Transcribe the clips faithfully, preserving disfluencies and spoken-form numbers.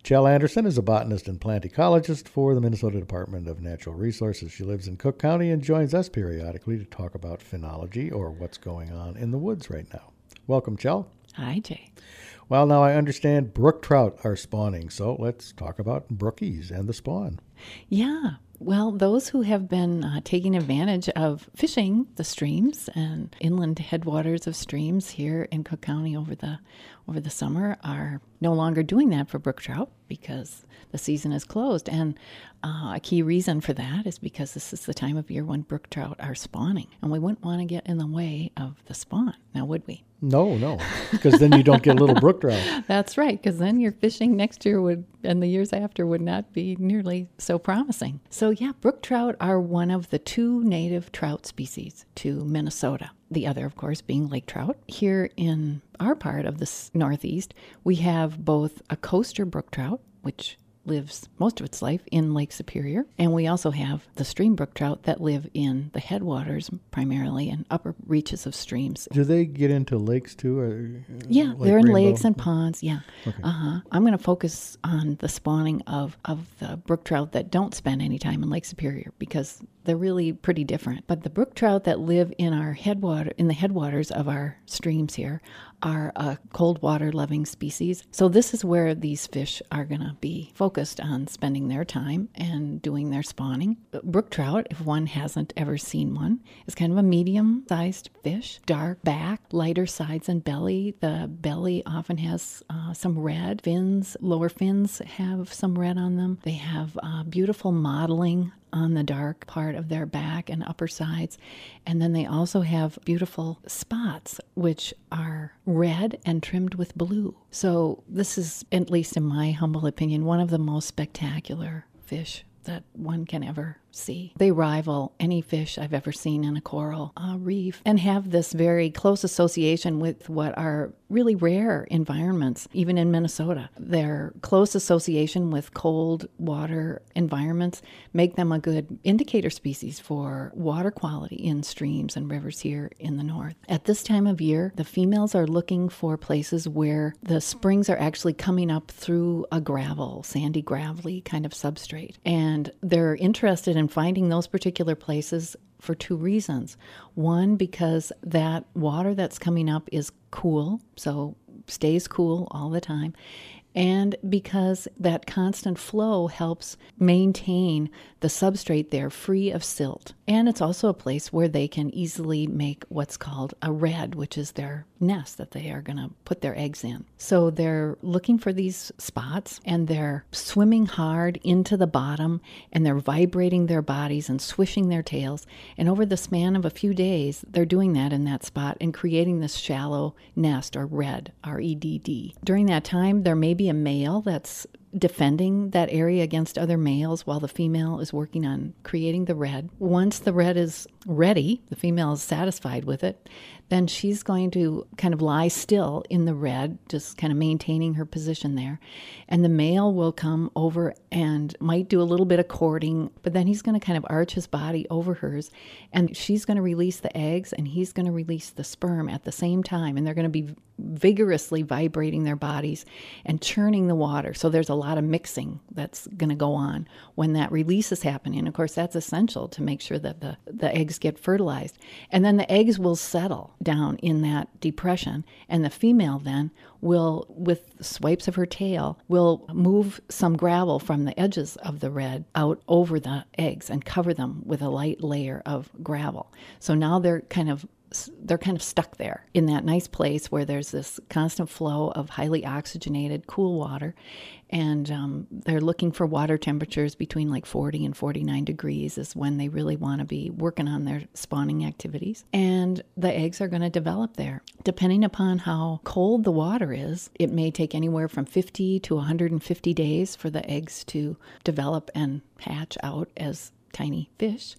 Chell Anderson is a botanist and plant ecologist for the Minnesota Department of Natural Resources. She lives in Cook County and joins us periodically to talk about phenology, or what's going on in the woods right now. Welcome, Chell. Hi, Jay. Well, now I understand brook trout are spawning, so let's talk about brookies and the spawn. Yeah. Well, those who have been uh, taking advantage of fishing the streams and inland headwaters of streams here in Cook County over the over the summer are no longer doing that for brook trout because the season is closed. And uh, a key reason for that is because this is the time of year when brook trout are spawning, and we wouldn't want to get in the way of the spawn, now would we? No, no, because then you don't get little brook trout. That's right, because then your fishing next year would, and the years after, would not be nearly so promising. So yeah, brook trout are one of the two native trout species to Minnesota. The other, of course, being lake trout. Here in our part of the Northeast, we have both a coaster brook trout, which lives most of its life in Lake Superior. And we also have the stream brook trout that live in the headwaters, primarily in upper reaches of streams. Do they get into lakes too? Or, yeah, like they're in Rainbow? lakes and ponds, yeah. Okay. Uh-huh. I'm going to focus on the spawning of, of the brook trout that don't spend any time in Lake Superior because they're really pretty different. But the brook trout that live in our headwater, in the headwaters of our streams here, are a cold water loving species. So this is where these fish are going to be focused on spending their time and doing their spawning. Brook trout, if one hasn't ever seen one, is kind of a medium-sized fish, dark back, lighter sides and belly. The belly often has uh, some red. Fins, lower fins have some red on them. They have uh, beautiful mottling on the dark part of their back and upper sides. And then they also have beautiful spots, which are red and trimmed with blue. So this is, at least in my humble opinion, one of the most spectacular fish that one can ever see. They rival any fish I've ever seen in a coral uh, reef and have this very close association with what are really rare environments, even in Minnesota. Their close association with cold water environments make them a good indicator species for water quality in streams and rivers here in the north. At this time of year, the females are looking for places where the springs are actually coming up through a gravel, sandy, gravelly kind of substrate. And they're interested in finding those particular places for two reasons. One, because that water that's coming up is cool, so stays cool all the time. And because that constant flow helps maintain the substrate there free of silt. And it's also a place where they can easily make what's called a red, which is their nest that they are going to put their eggs in. So they're looking for these spots and they're swimming hard into the bottom and they're vibrating their bodies and swishing their tails. And over the span of a few days, they're doing that in that spot and creating this shallow nest, or red, R E D D. During that time, there may be a male that's defending that area against other males while the female is working on creating the red. Once the red is ready, the female is satisfied with it, then she's going to kind of lie still in the red, just kind of maintaining her position there. And the male will come over and might do a little bit of courting, but then he's going to kind of arch his body over hers, and she's going to release the eggs and he's going to release the sperm at the same time. And they're going to be vigorously vibrating their bodies and churning the water. So there's a lot of mixing that's going to go on when that release is happening. And of course, that's essential to make sure that the, the eggs get fertilized. And then the eggs will settle down in that depression. And the female then will, with swipes of her tail, will move some gravel from the edges of the red out over the eggs and cover them with a light layer of gravel. So now they're kind of they're kind of stuck there in that nice place where there's this constant flow of highly oxygenated, cool water. And um, they're looking for water temperatures between like forty and forty-nine degrees is when they really want to be working on their spawning activities. And the eggs are going to develop there. Depending upon how cold the water is, it may take anywhere from fifty to one hundred fifty days for the eggs to develop and hatch out as tiny fish.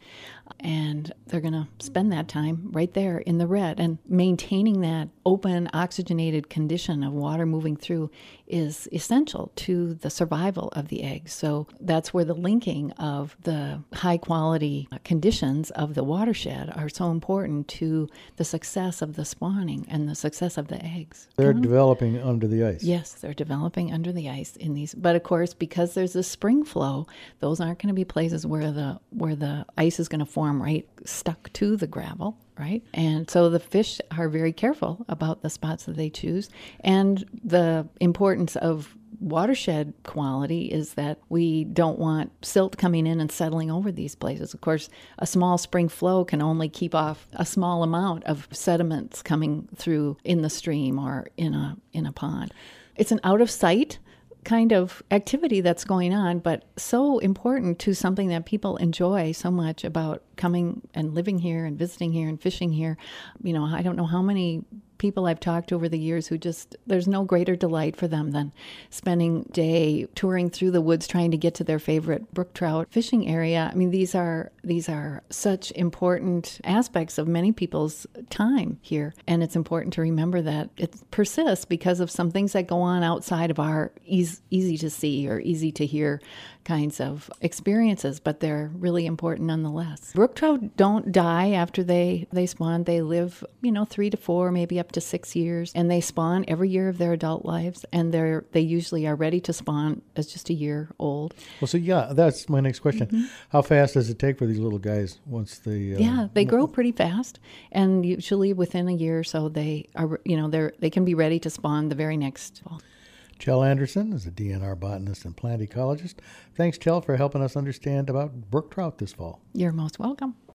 And they're going to spend that time right there in the red. And maintaining that open, oxygenated condition of water moving through is essential to the survival of the eggs. So that's where the linking of the high quality conditions of the watershed are so important to the success of the spawning and the success of the eggs. They're Mhm. developing under the ice. Yes, they're developing under the ice in these. But of course, because there's a spring flow, those aren't going to be places where the where the ice is going to form right stuck to the gravel, right? And so the fish are very careful about the spots that they choose. And the importance of watershed quality is that we don't want silt coming in and settling over these places. Of course, a small spring flow can only keep off a small amount of sediments coming through in the stream or in a in a pond. It's an out of sight kind of activity that's going on, but so important to something that people enjoy so much about coming and living here and visiting here and fishing here. You know, I don't know how many people I've talked to over the years who just, there's no greater delight for them than spending a day touring through the woods trying to get to their favorite brook trout fishing area. I mean, these are these are such important aspects of many people's time here. And it's important to remember that it persists because of some things that go on outside of our easy, easy to see or easy to hear kinds of experiences, but they're really important nonetheless. Brook trout don't die after they, they spawn. They live, you know, three to four, maybe up to six years, and they spawn every year of their adult lives, and they're they usually are ready to spawn as just a year old. Well, so yeah, that's my next question. Mm-hmm. How fast does it take for these little guys once they? Uh, Yeah, they grow pretty fast, and usually within a year or so, they are, you know, they're they can be ready to spawn the very next fall. Chell Anderson is a D N R botanist and plant ecologist. Thanks, Chell, for helping us understand about brook trout this fall. You're most welcome.